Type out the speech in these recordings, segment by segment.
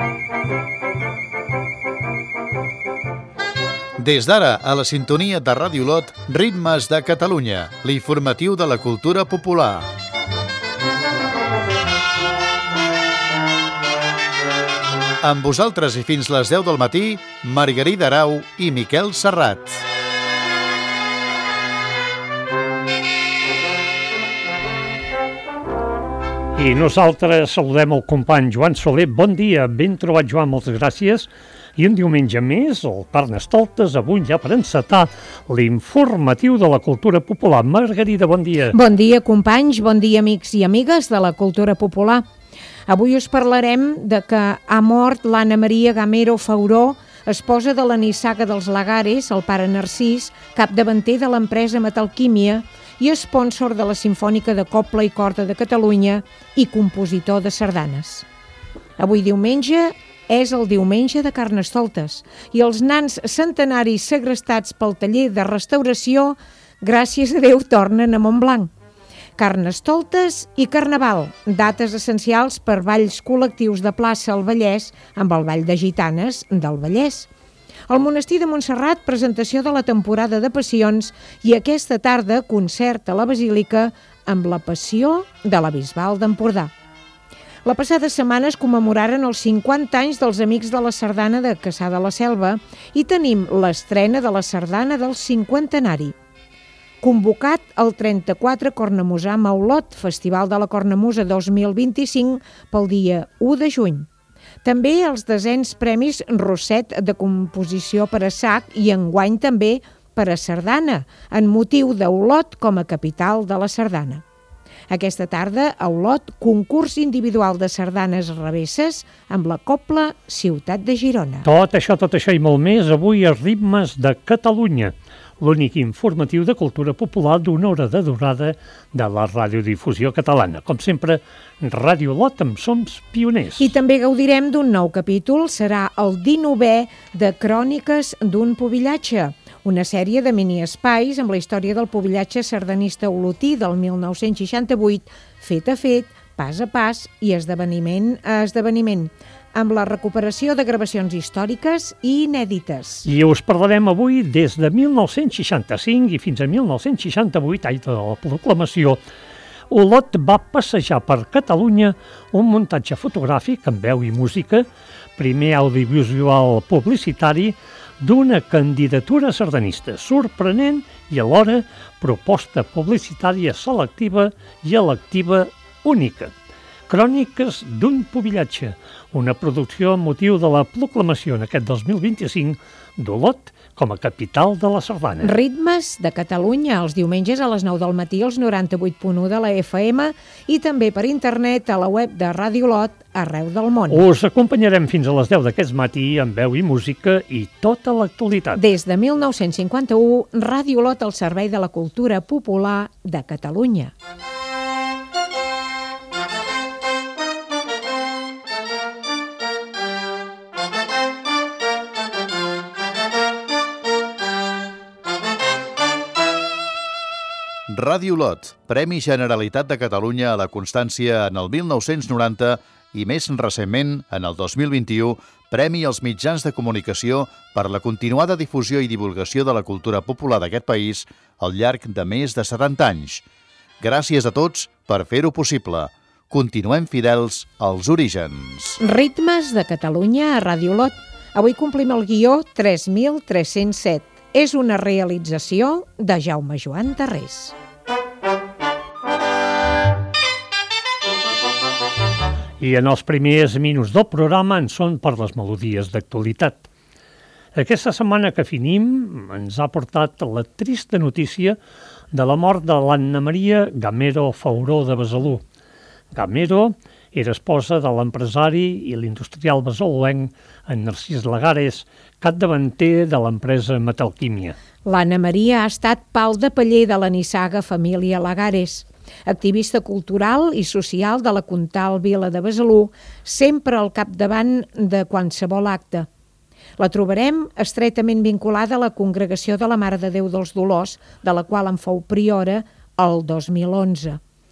Des d'ara, a la sintonia de Ràdio Lot, Ritmes de Catalunya, l'informatiu de la cultura popular. Amb vosaltres i fins les 10 del matí, Margarida Arau i Miquel Serrat. I nosaltres saludem el company Joan Soler. Bon dia, ben trobat, Joan, moltes gràcies. I un diumenge més, el Carnestoltes, avui ja per encetar l'informatiu de la cultura popular. Margarida, bon dia. Bon dia, companys, bon dia, amics i amigues de la cultura popular. Avui us parlarem de que ha mort l'Anna Maria Gamero Fauró, esposa de la nissaga dels Lagares, el pare Narcís, capdavanter de l'empresa Metalquímia i espònsor de la Simfònica de Cobla i Corda de Catalunya i compositor de sardanes. Avui diumenge és el diumenge de Carnestoltes i els nans centenaris segrestats pel taller de restauració, gràcies a Déu, tornen a Montblanc. Carnestoltes i Carnaval, dates essencials per balls col·lectius de plaça al Vallès amb el Ball de Gitanes del Vallès. Al Monestir de Montserrat, presentació de la temporada de Passions i aquesta tarda concert a la Basílica amb la Passió de la Bisbal d'Empordà. La passada setmana es commemoraren els 50 anys dels Amics de la Sardana de Cassà de la Selva i tenim l'estrena de la sardana del cinquantenari. Convocat el 34 Cornamusà Maulot, Festival de la Cornamusa 2025, pel dia 1 de juny. També els 10è Premis Rosset de composició per a sac i enguany també per a sardana, en motiu d'Olot com a capital de la sardana. Aquesta tarda, a Olot, concurs individual de sardanes revesses amb la Cobla Ciutat de Girona. Tot això i molt més avui a Ritmes de Catalunya, l'únic informatiu de cultura popular d'una hora de durada de la radiodifusió catalana. Com sempre, Ràdio Lot amb Sons Pioners. I també gaudirem d'un nou capítol, serà el 19è de Cròniques d'un Pubillatge, una sèrie de miniespais amb la història del pubillatge sardanista olotí del 1968, fet a fet, pas a pas i esdeveniment a esdeveniment, amb la recuperació de gravacions històriques i inèdites. I us parlarem avui des de 1965 i fins a 1968, any de la proclamació, Olot va passejar per Catalunya un muntatge fotogràfic amb veu i música, primer audiovisual publicitari, d'una candidatura sardanista sorprenent i alhora proposta publicitària selectiva i electiva única. Cròniques d'un Pubillatge, una producció amb motiu de la proclamació en aquest 2025 d'Olot com a capital de la sardana. Ritmes de Catalunya, els diumenges a les 9 del matí als 98.1 de la FM i també per internet a la web de Ràdio Lot arreu del món. Us acompanyarem fins a les 10 d'aquest matí amb veu i música i tota l'actualitat. Des de 1951, Ràdio Lot al servei de la cultura popular de Catalunya. Ràdio Lot, Premi Generalitat de Catalunya a la Constància en el 1990 i més recentment, en el 2021, Premi als mitjans de comunicació per la continuada difusió i divulgació de la cultura popular d'aquest país al llarg de més de 70 anys. Gràcies a tots per fer-ho possible. Continuem fidels als orígens. Ritmes de Catalunya a Ràdio Lot. Avui complim el guió 3307. És una realització de Jaume Joan Tarrés. I en els primers minuts del programa en són per les melodies d'actualitat. Aquesta setmana que finim ens ha portat la trista notícia de la mort de l'Anna Maria Gamero Fauró de Besalú. Gamero era esposa de l'empresari i l'industrial besaluenc en Narcís Lagares, capdavanter de l'empresa Metalquímia. L'Anna Maria ha estat pal de paller de la nissaga família Lagares, activista cultural i social de la Comtal Vila de Besalú, sempre al capdavant de qualsevol acte. La trobarem estretament vinculada a la Congregació de la Mare de Déu dels Dolors, de la qual en fou priora el 2011.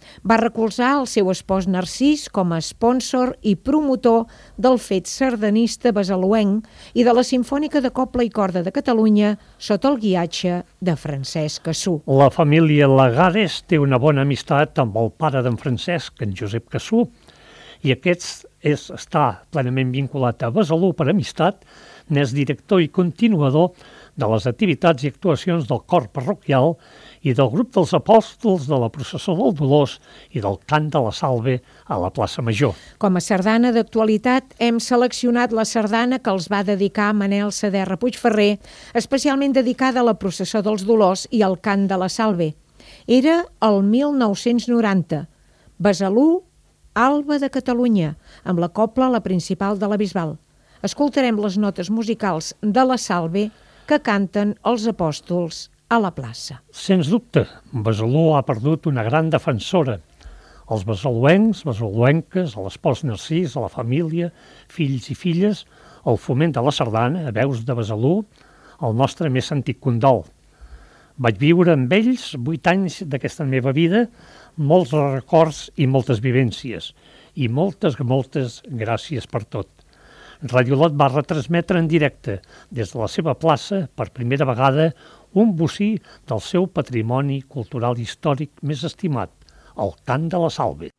Va recolzar el seu espòs Narcís com a sponsor i promotor del fet sardanista besaluenc i de la Simfònica de Cobla i Corda de Catalunya sota el guiatge de Francesc Cassú. La família Lagares té una bona amistat amb el pare d'en Francesc, en Josep Cassú, i aquest està plenament vinculat a Besalú per amistat, n'és director i continuador de les activitats i actuacions del cor parroquial i del grup dels apòstols de la processó del Dolors i del cant de la Salve a la plaça Major. Com a sardana d'actualitat, hem seleccionat la sardana que els va dedicar Manel Saderra Puigferrer, especialment dedicada a la processó dels Dolors i al cant de la Salve. Era el 1990. Besalú, Alba de Catalunya, amb la cobla La Principal de la Bisbal. Escoltarem les notes musicals de la Salve que canten els apòstols a la plaça. Sens dubte, Besalú ha perdut una gran defensora. Els besaluencs, besaluenques, a l'espòs Narcís, a la família, fills i filles, el foment de la sardana, a veus de Besalú, el nostre més antic condol. Vaig viure amb ells 8 anys d'aquesta meva vida, molts records i moltes vivències, i moltes gràcies per tot. Radio Lot va retransmetre en directe des de la seva plaça, per primera vegada, un bocí del seu patrimoni cultural històric més estimat, el cant de la Salve.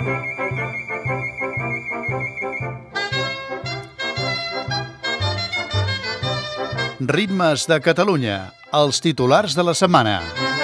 Ritmes de Catalunya, els titulars de la setmana.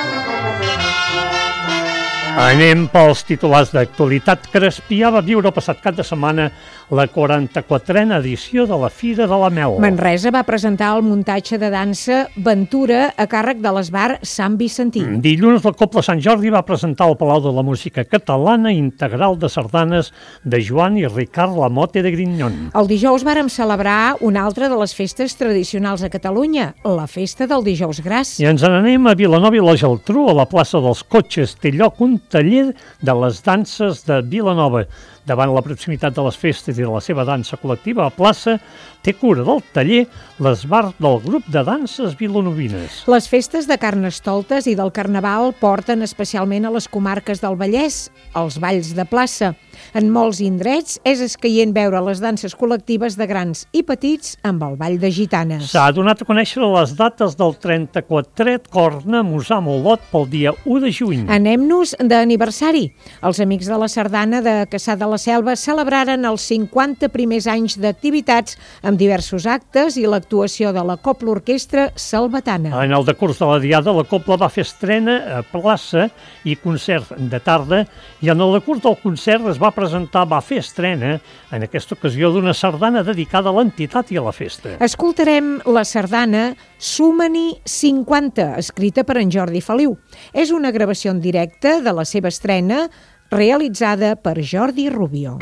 Anem pels titulars d'actualitat. Crespià va viure el passat cap de setmana la 44a edició de la Fira de la Mel. Manresa va presentar el muntatge de dansa Ventura a càrrec de l'Esbar Sant Vicentí. Dilluns la Cobla Sant Jordi va presentar al Palau de la Música Catalana integral de sardanes de Joan i Ricard Lamote de Grignon. El dijous vàrem celebrar una altra de les festes tradicionals a Catalunya, la Festa del Dijous Gras. I ens n'anem a Vilanova i la Geltrú, a la plaça dels Cotxes. Té lloc un taller de les danses de Vilanova. Davant la proximitat de les festes i de la seva dansa col·lectiva, a plaça té cura del taller l'Esbar del grup de danses vilanovines. Les festes de Carnestoltes i del Carnaval porten especialment a les comarques del Vallès, els balls de plaça. En molts indrets és escaient veure les danses col·lectives de grans i petits amb el ball de gitanes. S'ha donat a conèixer les dates del 34è Corna Musam Olot pel dia 1 de juny. Anem-nos d'aniversari. Els amics de la sardana de Cassà de la Selva celebraren els 50 primers anys d'activitats amb diversos actes i l'actuació de la Cobla Orquestra Salvatana. En el decurs de la Diada, la Cobla va fer estrena a plaça i concert de tarda, i en el decurs del concert va fer estrena, en aquesta ocasió, d'una sardana dedicada a l'entitat i a la festa. Escoltarem la sardana Suma-n'hi 50, escrita per en Jordi Feliu. És una gravació en directe de la seva estrena, realitzada per Jordi Rubio.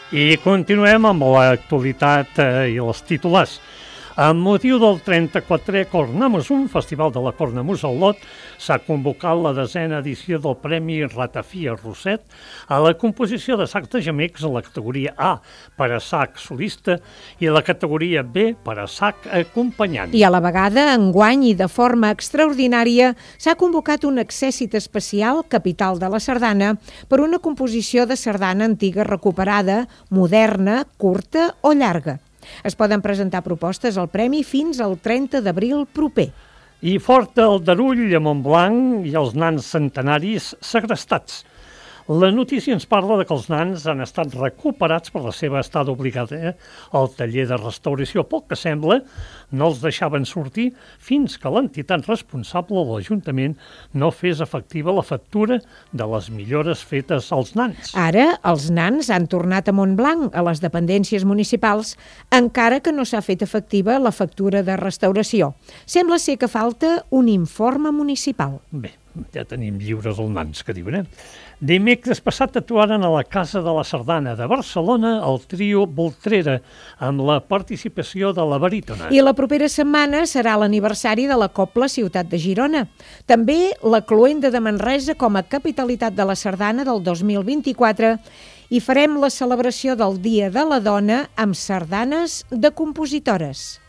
I continuem amb l'actualitat i els titulars. Amb motiu del 34è Cornamusum, Festival de la Cornamusa al Lot, s'ha convocat la 10a edició del Premi Ratafia Roset a la composició de sacs de gemecs a la categoria A per a sac solista i a la categoria B per a sac acompanyant. I a la vegada, enguany i de forma extraordinària, s'ha convocat un accèssit especial, Capital de la Sardana, per una composició de sardana antiga recuperada, moderna, curta o llarga. Es poden presentar propostes al premi fins al 30 d'abril proper. I fort el Darull a Montblanc i els nans centenaris segrestats. La notícia ens parla de que els nans han estat recuperats per la seva estada obligada al taller de restauració. Pel que sembla, no els deixaven sortir fins que l'entitat responsable de l'Ajuntament no fes efectiva la factura de les millores fetes als nans. Ara, els nans han tornat a Montblanc, a les dependències municipals, encara que no s'ha fet efectiva la factura de restauració. Sembla ser que falta un informe municipal. Bé, ja tenim lliures els nans, que diuen, Dimecres passat actuaren a la Casa de la Sardana de Barcelona el trio Voltrera, amb la participació de la barítona. I la propera setmana serà l'aniversari de la Cobla Ciutat de Girona. També la Cloenda de Manresa com a capitalitat de la Sardana del 2024 i farem la celebració del Dia de la Dona amb sardanes de compositores.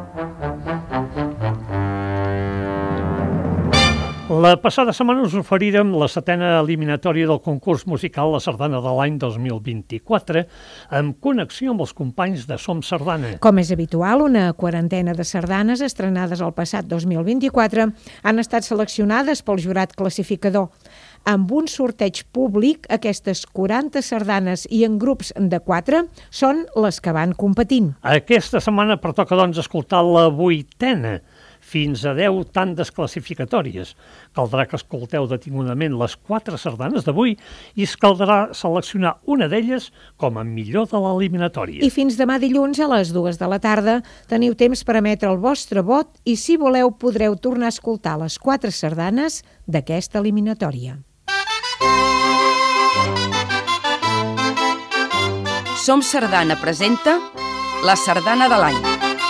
La passada setmana us oferirem la 7a eliminatòria del concurs musical La Sardana de l'any 2024 amb connexió amb els companys de Som Sardana. Com és habitual, una quarantena de sardanes estrenades el passat 2024 han estat seleccionades pel jurat classificador. Amb un sorteig públic, aquestes 40 sardanes i en grups de 4 són les que van competint. Aquesta setmana pertoca, doncs, escoltar la 8a, fins a 10 tandes classificatòries. Caldrà que escolteu detingudament les 4 sardanes d'avui i es caldrà seleccionar una d'elles com a millor de l'eliminatòria. I fins demà dilluns a les 2 de la tarda teniu temps per emetre el vostre vot i, si voleu, podreu tornar a escoltar les 4 sardanes d'aquesta eliminatòria. Som Sardana presenta la Sardana de l'any.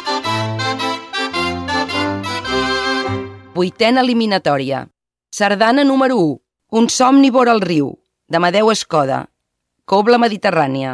8a eliminatòria. Sardana número 1. Un somni vora el riu, d'Amadeu Escoda. Cobla Mediterrània.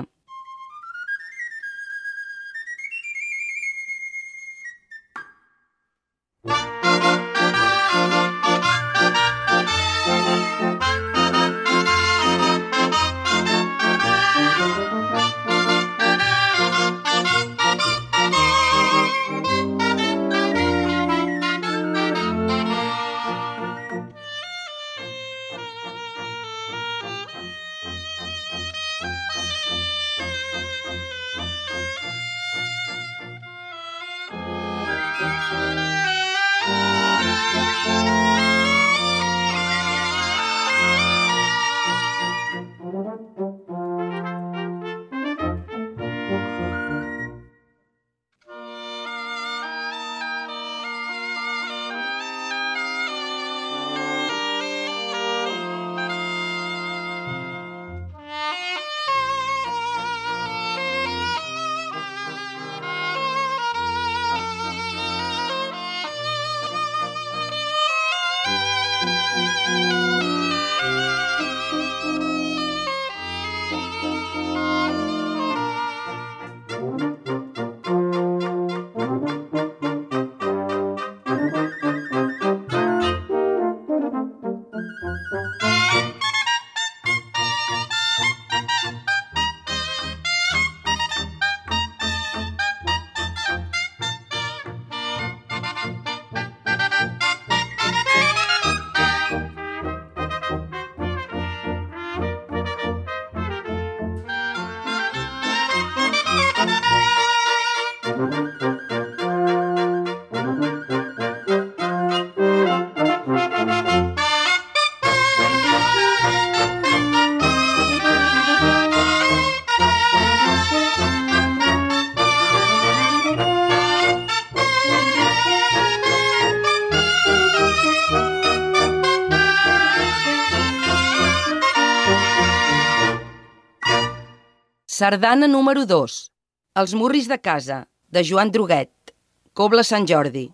Sardana número 2. Els murris de casa, de Joan Droguet. Cobla Sant Jordi.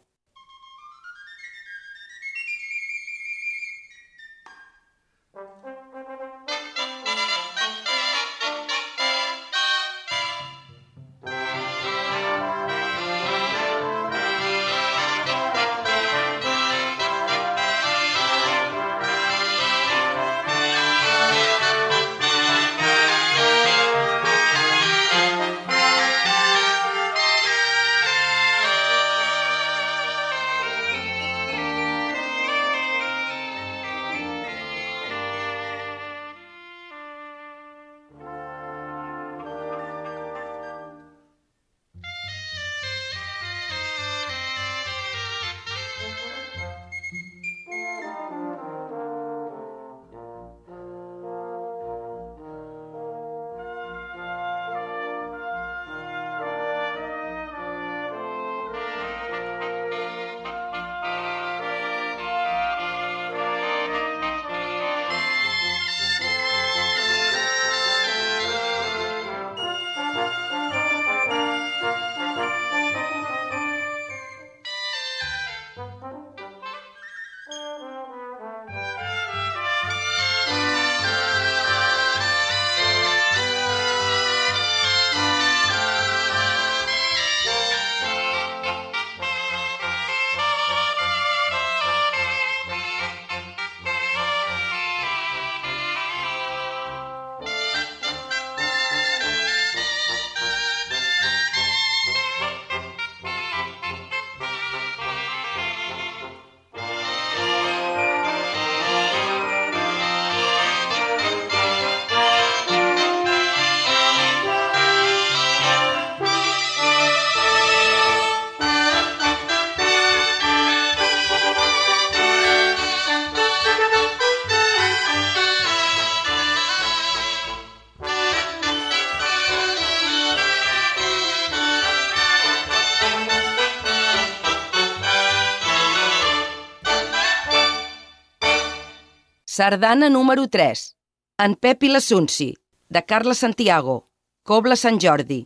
Sardana número 3. En Pep i la Sunsi, de Carles Santiago. Cobla Sant Jordi.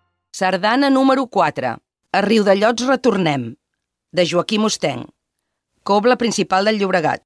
Sardana número 4. A Riudellots retornem, de Joaquim Ostenc. Cobla Principal del Llobregat.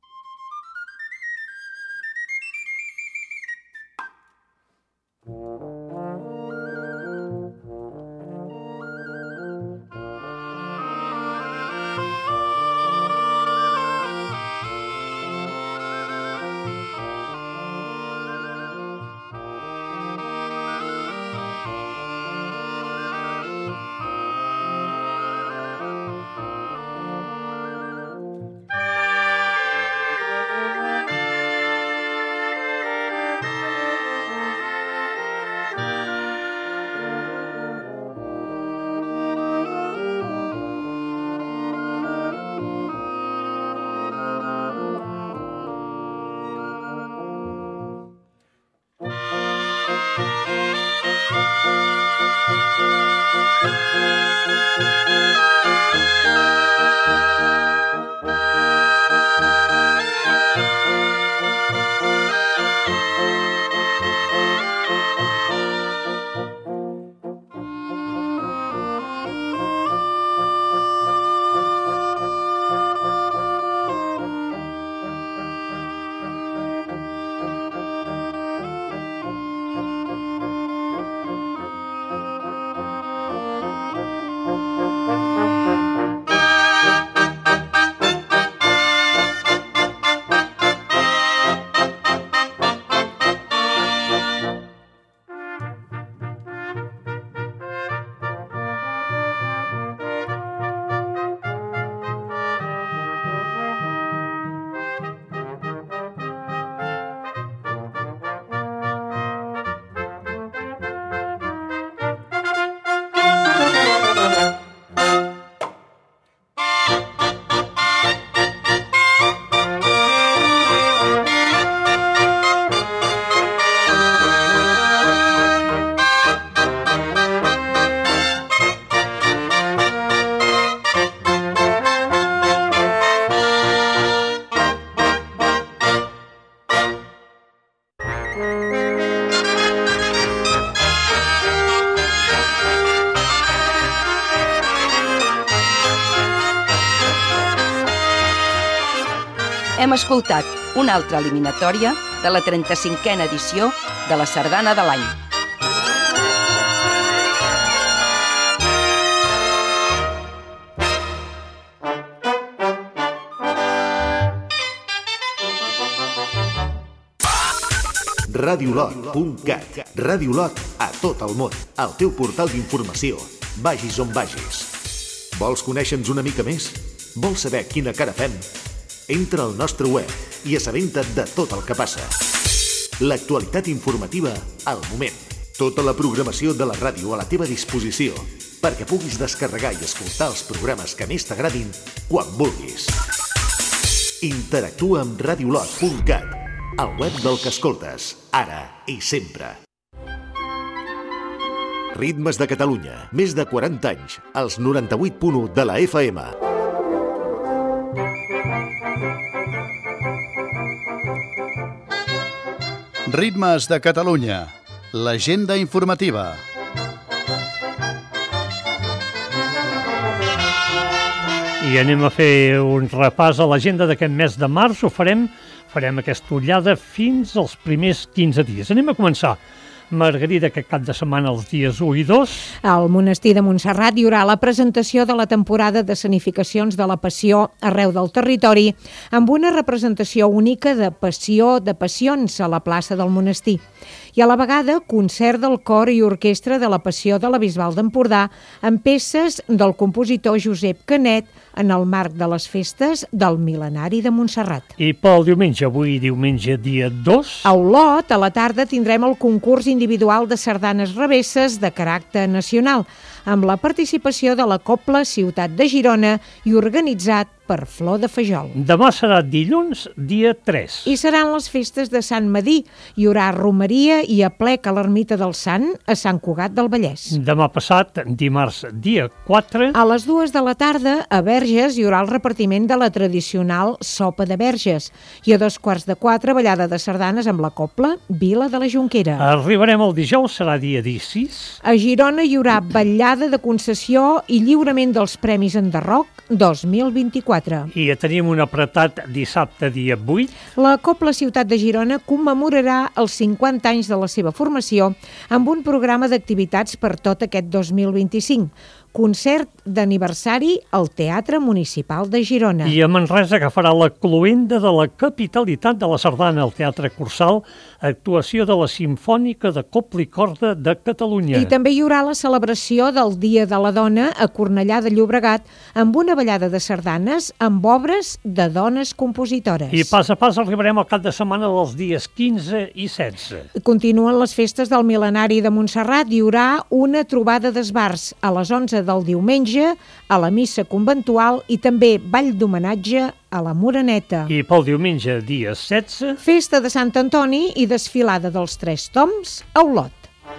Hem escoltat una altra eliminatòria de la 35a edició de la Sardana de l'Any. Radiolot.cat. Radiolot a tot el món. El teu portal d'informació. Vagis on vagis. Vols conèixer-nos una mica més? Vols saber quina cara fem? Entra al nostre web i assabenta't de tot el que passa. L'actualitat informativa al moment. Tota la programació de la ràdio a la teva disposició perquè puguis descarregar i escoltar els programes que més t'agradin quan vulguis. Interactua amb Radiolot.cat, el web del que escoltes, ara i sempre. Ritmes de Catalunya, més de 40 anys, als 98.1 de la FM. Ritmes de Catalunya, l'agenda informativa. I anem a fer un repàs a l'agenda d'aquest mes de març. Ho farem aquesta ullada fins als primers 15 dies. Anem a començar. Margarida, aquest cap de setmana els dies 1 i 2. Al monestir de Montserrat hi haurà la presentació de la temporada d'escenificacions de la Passió arreu del territori, amb una representació única de Passió de Passions a la plaça del monestir. I a la vegada, concert del cor i orquestra de la Passió de la Bisbal d'Empordà amb peces del compositor Josep Canet en el marc de les festes del mil·lenari de Montserrat. I pel diumenge, avui diumenge dia 2... A Olot, a la tarda, tindrem el concurs individual de sardanes revesses de caràcter nacional, amb la participació de la Cobla Ciutat de Girona i organitzat per Flor de Fajol. Demà serà dilluns, dia 3. I seran les festes de Sant Madí. Hi haurà romeria i aplec a l'ermita del Sant a Sant Cugat del Vallès. Demà passat, dimarts, dia 4. A les 2 de la tarda, a Verges, hi haurà el repartiment de la tradicional sopa de Verges. I a 3:15, ballada de sardanes amb la Cobla Vila de la Jonquera. Arribarem el dijous, serà dia 16. A Girona hi haurà vetllada de concessió i lliurament dels Premis Enderroc 2024. 2024. I tenim un apretat dissabte, dia 8. La Cobla Ciutat de Girona commemorarà els 50 anys de la seva formació amb un programa d'activitats per tot aquest 2025. Concert d'aniversari al Teatre Municipal de Girona. I a Manresa agafarà la cloenda de la capitalitat de la sardana al Teatre Cursal, actuació de la Simfònica de Cobla i Corda de Catalunya. I també hi haurà la celebració del Dia de la Dona a Cornellà de Llobregat amb una ballada de sardanes amb obres de dones compositores. I pas a pas arribarem al cap de setmana dels dies 15 i 16. Continuen les festes del mil·lenari de Montserrat. Hi haurà una trobada d'esbars a les 11 del diumenge, a la missa conventual i també ball d'homenatge a la Moreneta. I pel diumenge, dia 16... Festa de Sant Antoni i desfilada dels 3 toms a Olot.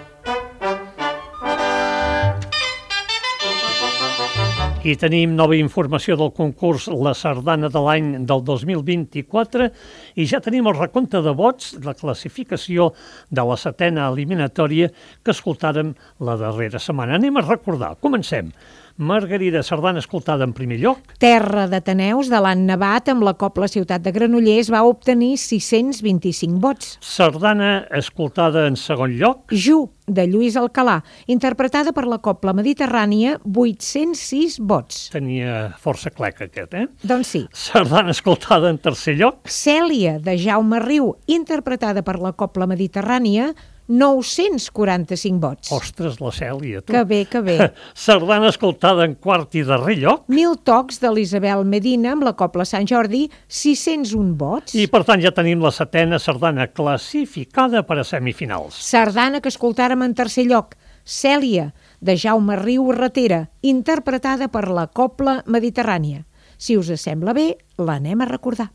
I tenim nova informació del concurs La Sardana de l'any del 2024 i ja tenim el recompte de vots de la classificació de la 7a eliminatòria que escoltàrem la darrera setmana. Anem a recordar. Comencem. Margarida Sardana escoltada en primer lloc. Terra d'Ateneus de l'Ann Nevat amb la Cobla Ciutat de Granollers va obtenir 625 vots. Sardana escoltada en segon lloc. Ju, de Lluís Alcalà, interpretada per la Cobla Mediterrània, 806 vots. Tenia força clec aquest, Doncs sí. Sardana escoltada en tercer lloc. Cèlia, de Jaume Riu, interpretada per la Cobla Mediterrània, 945 vots. Ostres, la Cèlia, tu. Que bé, que bé. Sardana escoltada en quart i darrer lloc. 1000 tocs de l'Isabel Medina amb la Cobla Sant Jordi, 601 vots. I per tant ja tenim la 7a sardana classificada per a semifinals. Sardana que escoltàrem en tercer lloc, Cèlia, de Jaume Riu Ratera, interpretada per la Cobla Mediterrània. Si us sembla bé, l'anem a recordar.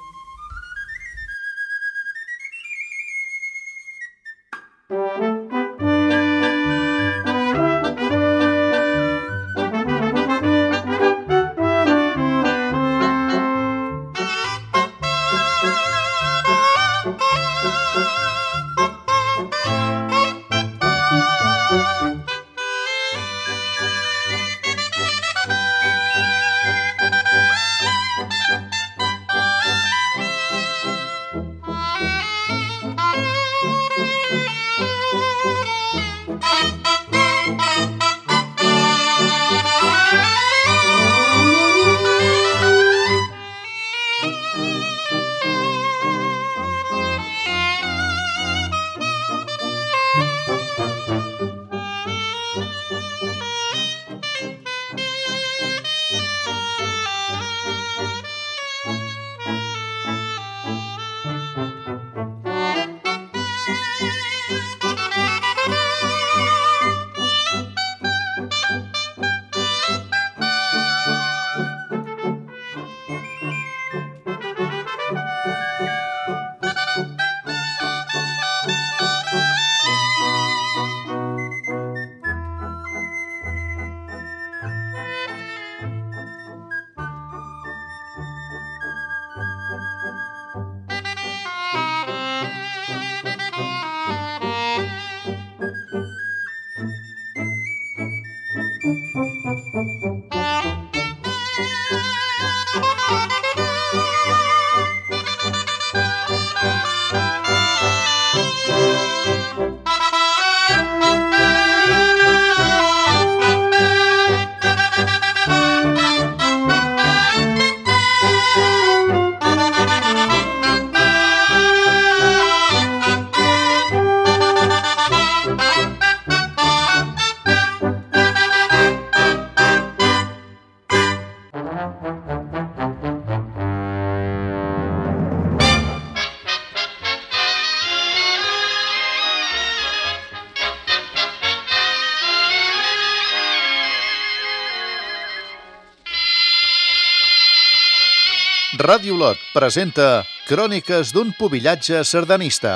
Ràdio Olot presenta Cròniques d'un pubillatge sardanista.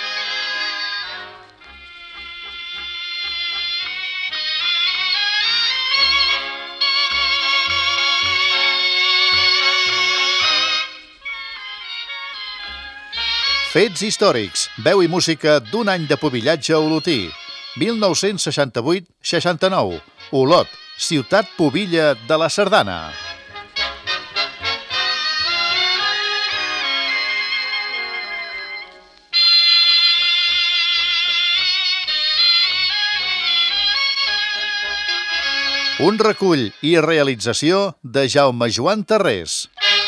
Fets històrics, veu i música d'un any de pubillatge olotí. 1968-69. Olot, ciutat pubilla de la sardana. Un recull i realització de Jaume Joan Tarrés.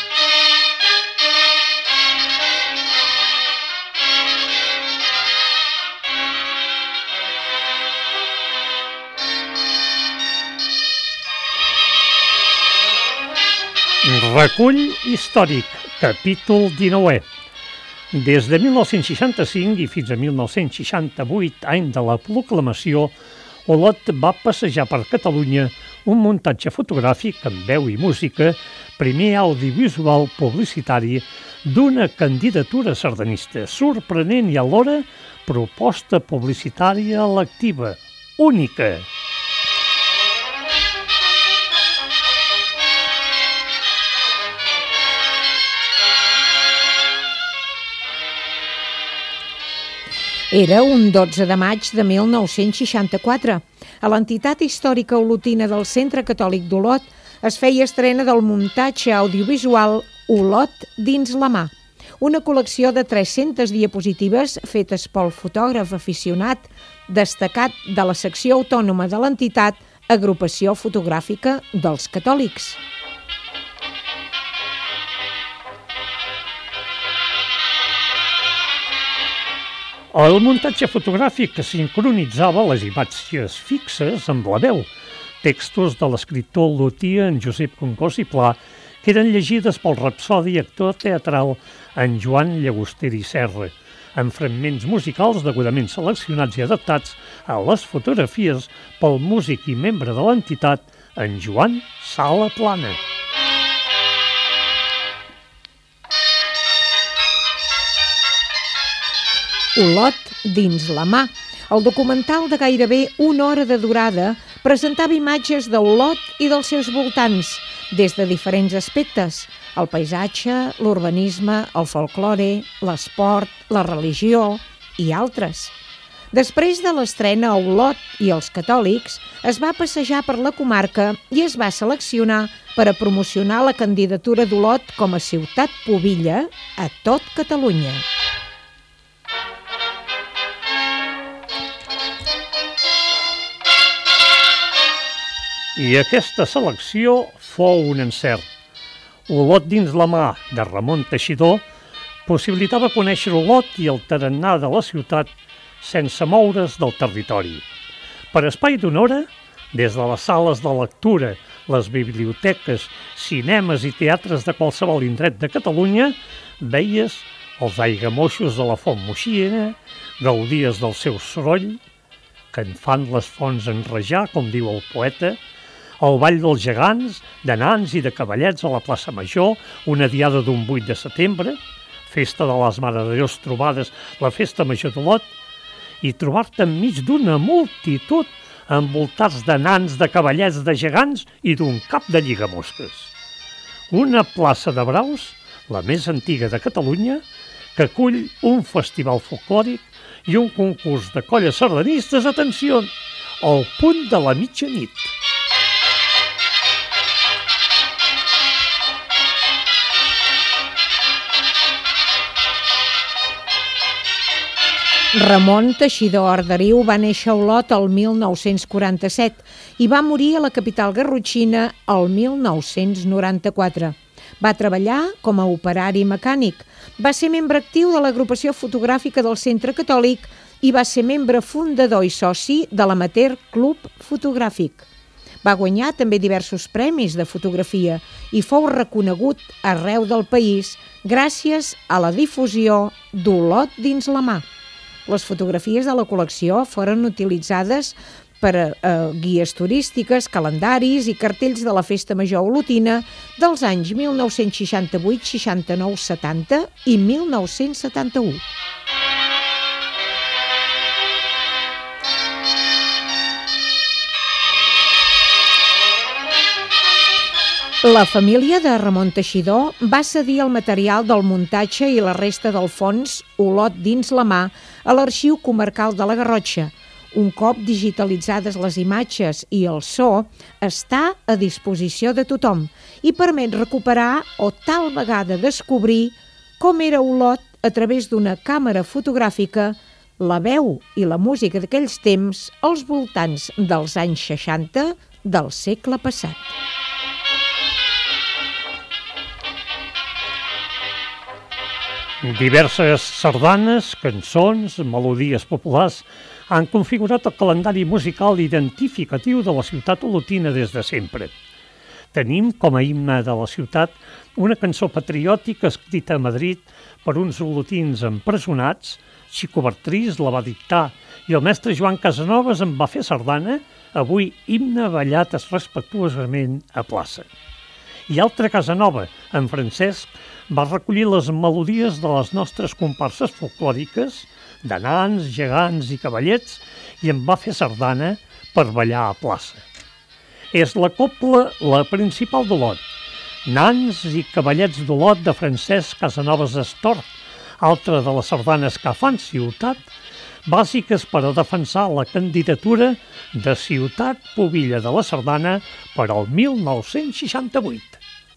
Recull històric, capítol 19è. Des de 1965 i fins a 1968, any de la proclamació, Olot va passejar per Catalunya un muntatge fotogràfic amb veu i música, primer audiovisual publicitari d'una candidatura sardanista, sorprenent i alhora proposta publicitària electiva, única. Era un 12 de maig de 1964. A l'entitat històrica olotina del Centre Catòlic d'Olot es feia estrena del muntatge audiovisual Olot dins la mà, una col·lecció de 300 diapositives fetes pel fotògraf aficionat destacat de la secció autònoma de l'entitat Agrupació Fotogràfica dels Catòlics. El muntatge fotogràfic que sincronitzava les imatges fixes amb la veu, textos de l'escriptor olotí en Josep Concós i Pla, que eren llegides pel rapsodi actor teatral en Joan Llagostera i Serra, amb fragments musicals degudament seleccionats i adaptats a les fotografies pel músic i membre de l'entitat, en Joan Sala Plana. Olot dins la mà. El documental de gairebé una hora de durada presentava imatges d'Olot i dels seus voltants, des de diferents aspectes: el paisatge, l'urbanisme, el folklore, l'esport, la religió i altres. Després de l'estrena a Olot i els catòlics, es va passejar per la comarca i es va seleccionar per a promocionar la candidatura d'Olot com a ciutat pubilla a tot Catalunya. I aquesta selecció fou un encert. Olot dins la mà, de Ramon Teixidor, possibilitava conèixer Olot i el tarannà de la ciutat sense moure's del territori. Per espai d'una hora, des de les sales de lectura, les biblioteques, cinemes i teatres de qualsevol indret de Catalunya, veies els aiguamoixos de la Font Moixina, gaudies del seu soroll, que en fan les fonts enrajar, com diu el poeta, el ball dels gegants, de nans i de cavallets a la plaça Major, una diada d'un 8 de setembre, festa de les Mare de Déus trobades, la festa major d'Olot, i trobar-te enmig d'una multitud envoltats de nans, de cavallets, de gegants i d'un cap de lligamosques. Una plaça de braus, la més antiga de Catalunya, que acull un festival folclòric i un concurs de colles sardanistes, atenció, al punt de la mitjanit. Ramon Teixidor Arderiu va néixer a Olot el 1947 i va morir a la capital garrotxina el 1994. Va treballar com a operari mecànic, va ser membre actiu de l'agrupació fotogràfica del Centre Catòlic i va ser membre fundador i soci de l'Amateur Club Fotogràfic. Va guanyar també diversos premis de fotografia i fou reconegut arreu del país gràcies a la difusió d'Olot dins la mà. Les fotografies de la col·lecció foren utilitzades per a guies turístiques, calendaris i cartells de la Festa Major Olotina dels anys 1968, 69, 70 i 1971. La família de Ramon Teixidor va cedir el material del muntatge i la resta del fons Olot dins la mà a l'Arxiu Comarcal de la Garrotxa. Un cop digitalitzades les imatges i el so, està a disposició de tothom i permet recuperar o tal vegada descobrir com era Olot a través d'una càmera fotogràfica, la veu i la música d'aquells temps als voltants dels anys 60, del segle passat. Diverses sardanes, cançons, melodies populars han configurat el calendari musical identificatiu de la ciutat olotina des de sempre. Tenim com a himne de la ciutat una cançó patriòtica escrita a Madrid per uns olotins empresonats. Xico Bartrís la va dictar i el mestre Joan Casanovas en va fer sardana, avui himne ballat respectuosament a plaça. I altra casa nova, en Francesc, va recollir les melodies de les nostres comparses folclòriques, de nans, gegants i cavallets, i en va fer sardana per ballar a plaça. És la copla la principal d'Olot. Nans i cavallets d'Olot de Francesc Casanovas Estort, altra de les sardanes que fan ciutat, bàsiques per a defensar la candidatura de Ciutat Pubilla de la Sardana per al 1968.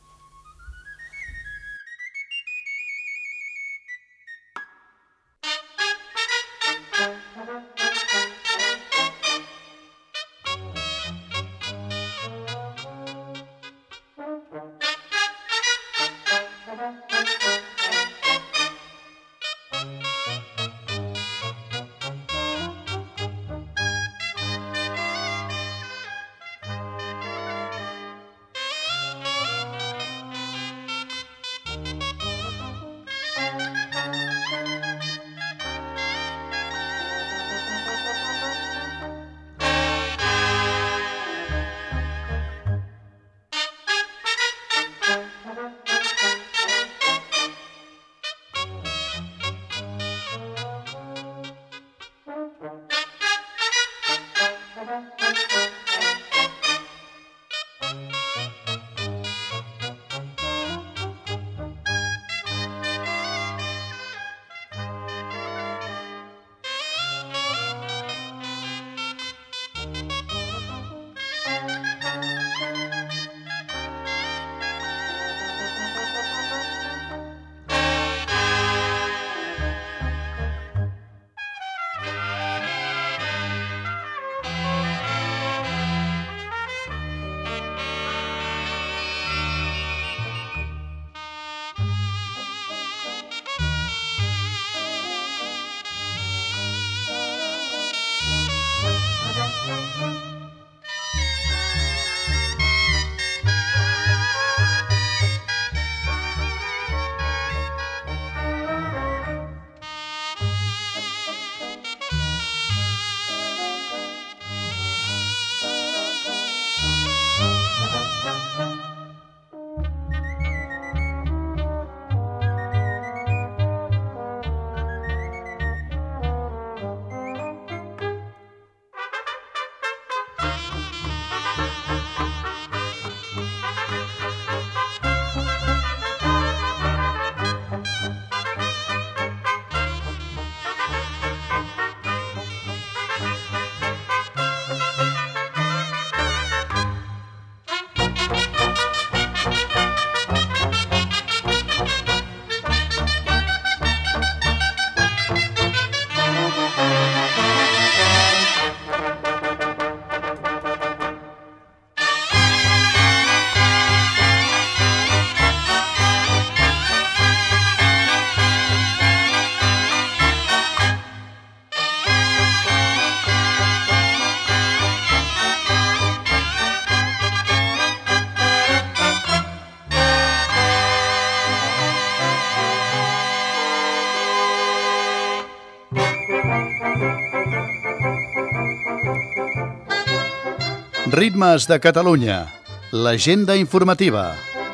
Ritmes de Catalunya, l'agenda informativa.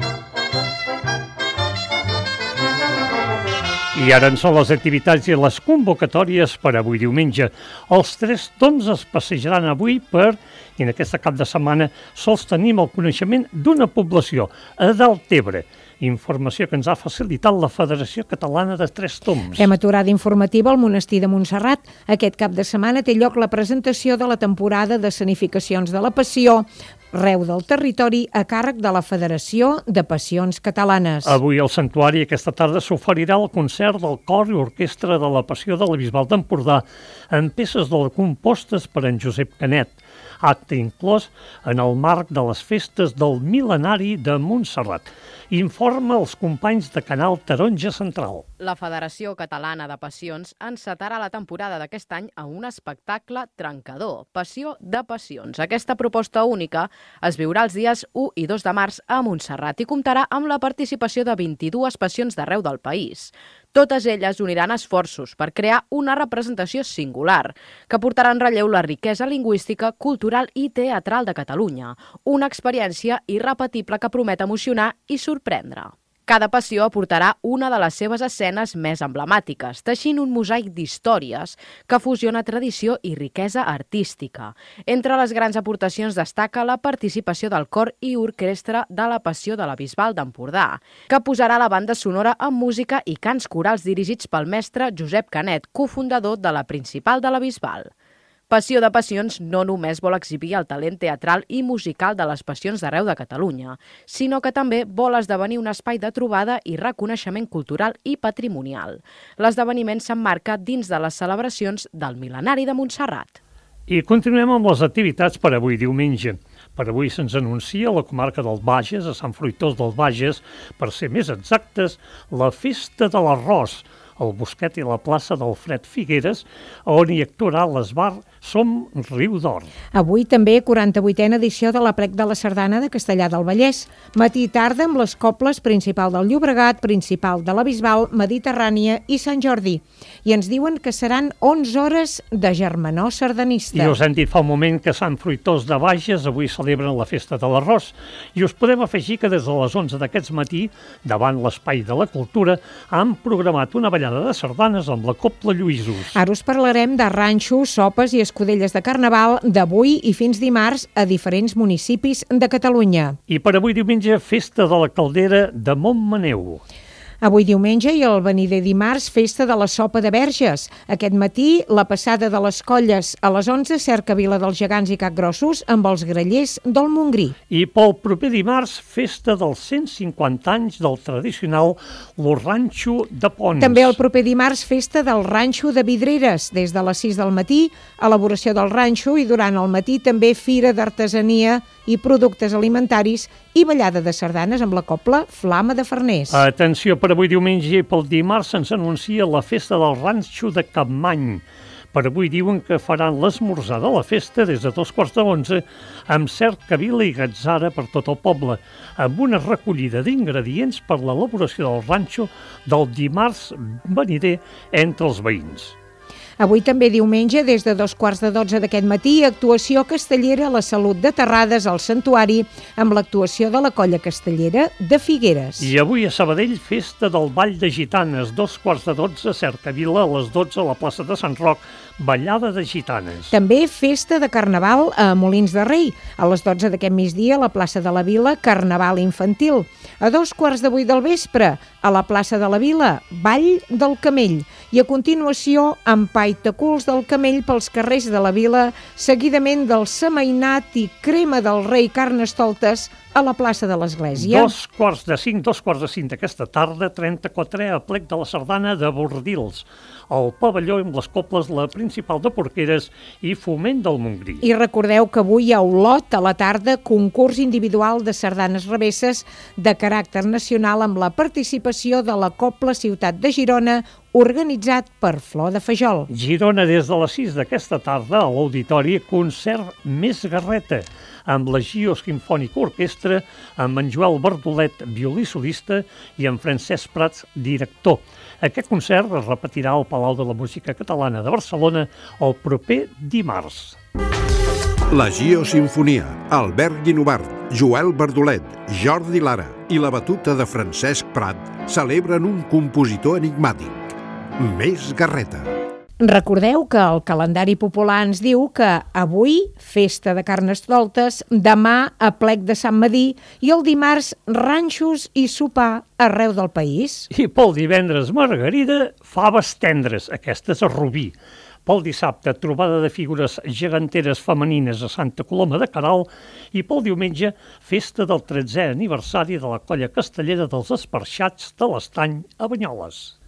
I ara en són les activitats i les convocatòries per avui diumenge. Els 3 tons es passejaran avui i en aquesta cap de setmana sols tenim el coneixement d'una població, a Deltebre. Informació que ens ha facilitat la Federació Catalana de Tres Tombs. Fem aturada informativa al Monestir de Montserrat. Aquest cap de setmana té lloc la presentació de la temporada de escenificacions de la Passió, arreu del territori, a càrrec de la Federació de Passions Catalanes. Avui al Santuari aquesta tarda s'oferirà el concert del cor i orquestra de la Passió de la Bisbal d'Empordà amb peces compostes per en Josep Canet. acte inclòs en el marc de les festes del mil·lenari de Montserrat. Informa els companys de Canal Taronja Central. La Federació Catalana de Passions encetarà la temporada d'aquest any a un espectacle trencador, Passió de Passions. Aquesta proposta única es viurà els dies 1 i 2 de març a Montserrat i comptarà amb la participació de 22 passions d'arreu del país. Totes elles uniran esforços per crear una representació singular que portarà en relleu la riquesa lingüística, cultural i teatral de Catalunya, una experiència irrepetible que promet emocionar i sorprendre. Cada passió aportarà una de les seves escenes més emblemàtiques, teixint un mosaic d'històries que fusiona tradició i riquesa artística. Entre les grans aportacions destaca la participació del cor i orquestra de la Passió de la Bisbal d'Empordà, que posarà la banda sonora amb música i cants corals dirigits pel mestre Josep Canet, cofundador de la Principal de la Bisbal. Passió de Passions no només vol exhibir el talent teatral i musical de les passions d'arreu de Catalunya, sinó que també vol esdevenir un espai de trobada i reconeixement cultural i patrimonial. L'esdeveniment s'emmarca dins de les celebracions del mil·lenari de Montserrat. I continuem amb les activitats per avui diumenge. Per avui se'ns anuncia a la comarca del Bages, a Sant Fruitós del Bages, per ser més exactes, la Festa de l'Arròs, al Bosquet i la plaça d'Alfred Figueres, on hi actuarà l'esbar Som Riu d'Or. Avui també 48a edició de l'Aplec de la Sardana de Castellar del Vallès. Matí i tarda amb les cobles Principal del Llobregat, Principal de la Bisbal, Mediterrània i Sant Jordi. I ens diuen que seran 11 hores de germanor sardanista. I us hem dit fa un moment que Sant Fruitós de Bages avui celebren la Festa de l'Arròs. I us podem afegir que des de les 11 d'aquest matí, davant l'Espai de la Cultura, han programat una ballada de sardanes amb la Cobla Lluïsos. Ara us parlarem de ranxos, sopes i escudelles de carnaval d'avui i fins dimarts a diferents municipis de Catalunya. I per avui diumenge, Festa de la Caldera de Montmaneu. Avui diumenge i el venider dimarts, festa de la sopa de Verges. Aquest matí, la passada de les colles a les 11, cercavila dels gegants i capgrossos amb els grallers del Montgrí. I pel proper dimarts, festa dels 150 anys del tradicional Lo Ranxo de Pons. També el proper dimarts, festa del Ranxo de Vidreres. Des de les 6 del matí, elaboració del ranxo i durant el matí també fira d'artesania i productes alimentaris i ballada de sardanes amb la cobla Flama de Farners. Atenció, per avui diumenge i pel dimarts se'ns anuncia la festa del Ranxo de Capmany. Per avui diuen que faran l'esmorzar de la festa des de 11:15 amb cercavila i gatzara per tot el poble, amb una recollida d'ingredients per l'elaboració del ranxo del dimarts venider entre els veïns. Avui també diumenge, des de 11:15 d'aquest matí, actuació castellera a la Salut de Terrades al Santuari amb l'actuació de la Colla Castellera de Figueres. I avui a Sabadell, festa del Ball de Gitanes, 11:15, Cercavila, a les 12 a la plaça de Sant Roc, ballada de gitanes. També festa de Carnaval a Molins de Rei, a les 12 d'aquest migdia a la plaça de la Vila, Carnaval infantil. A 2:15 del vespre, a la plaça de la Vila, Ball del Camell. I a continuació, empaitaculs del Camell pels carrers de la Vila, seguidament del semainat i crema del rei Carnestoltes a la plaça de l'Església. 2:45 d'aquesta tarda, 34è aplec de la Sardana de Bordils, el pavelló amb les coples La Principal de Porqueres i Foment del Montgrí. I recordeu que avui hi ha Olot a la tarda, concurs individual de sardanes revesses de caràcter nacional amb la participació de la Cobla Ciutat de Girona, organitzat per Flor de Fajol. Girona, des de les 6 d'aquesta tarda, a l'Auditori, concert Més Garreta, amb la Gio Simfònica Orquestra, amb en Joel Bardolet, violí solista, i en Francesc Prats, director. Aquest concert es repetirà al Palau de la Música Catalana de Barcelona el proper dimarts. La Gio Simfonia, Albert Guinovart, Joel Bardolet, Jordi Lara i la batuta de Francesc Prat celebren un compositor enigmàtic, Més Garreta. Recordeu que el calendari popular ens diu que avui, festa de Carnestoltes, demà, aplec de Sant Madí i el dimarts, ranxos i sopar arreu del país. I pel divendres, Margarida, faves tendres, aquestes a Rubí. Pel dissabte, trobada de figures geganteres femenines a Santa Coloma de Queralt i pel diumenge, festa del 13è aniversari de la Colla Castellera dels Esparxats de l'Estany a Banyoles.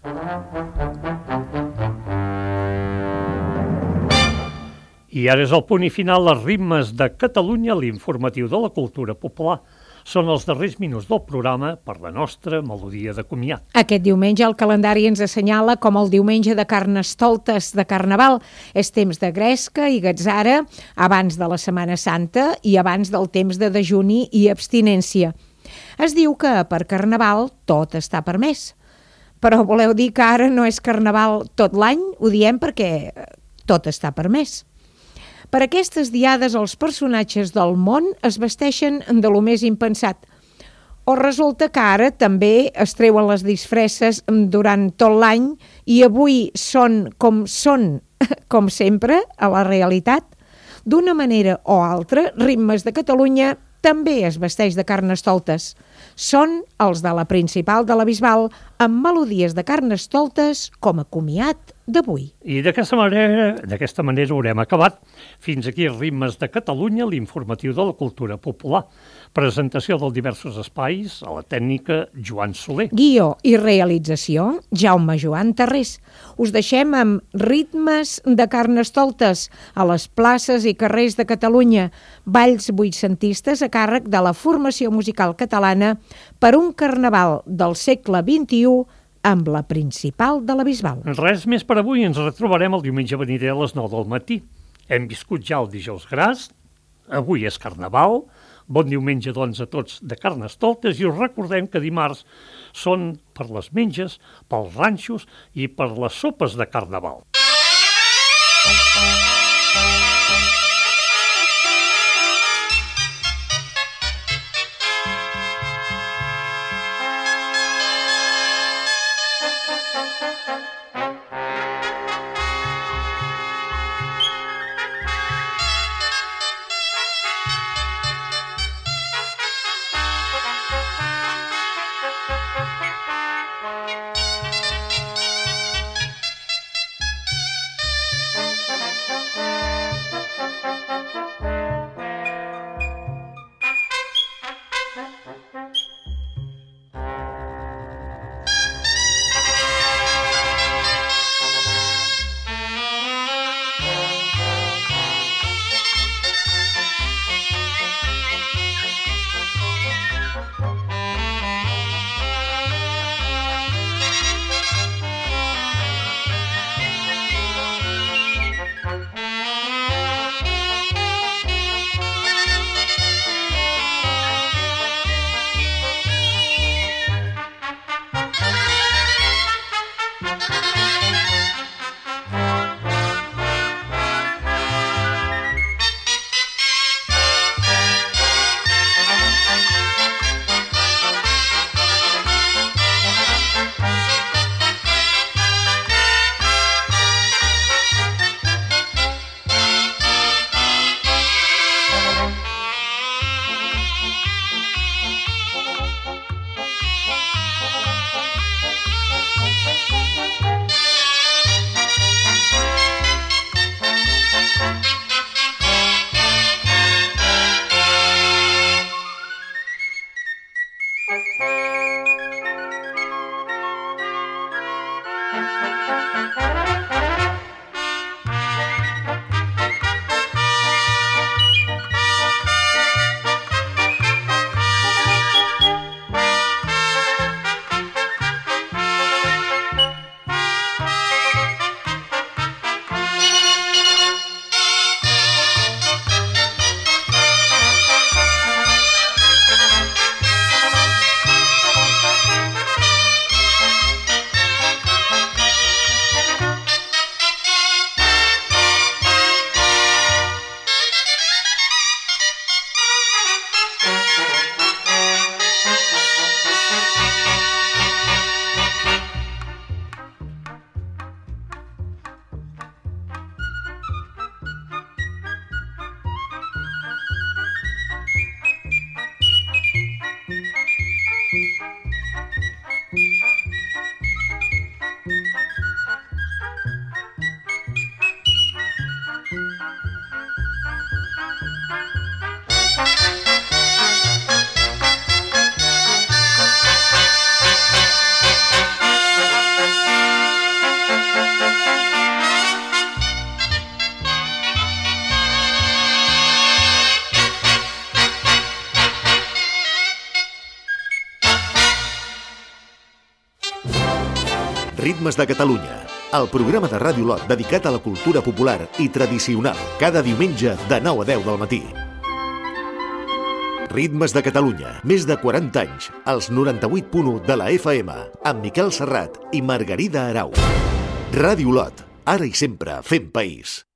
I ara és el punt i final, les ritmes de Catalunya, l'informatiu de la cultura popular. Són els darrers minuts del programa per la nostra melodia de comiat. Aquest diumenge el calendari ens assenyala com el diumenge de Carnestoltes de Carnaval. És temps de gresca i gatzara abans de la Setmana Santa i abans del temps de dejuni i abstinència. Es diu que per Carnaval tot està permès. Però voleu dir que ara no és Carnaval tot l'any? Ho diem perquè tot està permès. Per aquestes diades els personatges del món es vesteixen de lo més impensat. O resulta que ara també es treuen les disfresses durant tot l'any i avui són, com sempre, a la realitat. D'una manera o altra, Ritmes de Catalunya també es vesteix de Carnestoltes. Són els de la Principal de la Bisbal amb melodies de Carnestoltes com a comiat d'avui. I d'aquesta manera haurem acabat. Fins aquí Ritmes de Catalunya, l'informatiu de la cultura popular. Presentació dels diversos espais, a la tècnica Joan Soler. Guió i realització, Jaume Joan Tarrés. Us deixem amb Ritmes de Carnestoltes a les places i carrers de Catalunya, balls vuitcentistes a càrrec de la formació musical catalana per un carnaval del segle XXI amb la Principal de la Bisbal. Res més per avui, ens retrobarem el diumenge venidor a les 9 del matí. Hem viscut ja el dijous gras, avui és Carnaval, bon diumenge doncs a tots de Carnestoltes i us recordem que dimarts són per les menges, pels ranxos i per les sopes de Carnaval. Ritmes de Catalunya, el programa de Ràdio Lot dedicat a la cultura popular i tradicional, cada diumenge de 9 a 10 del matí. Ritmes de Catalunya, més de 40 anys, als 98.1 de la FM, amb Miquel Serrat i Margarida Arau. Ràdio Lot, ara i sempre fent país.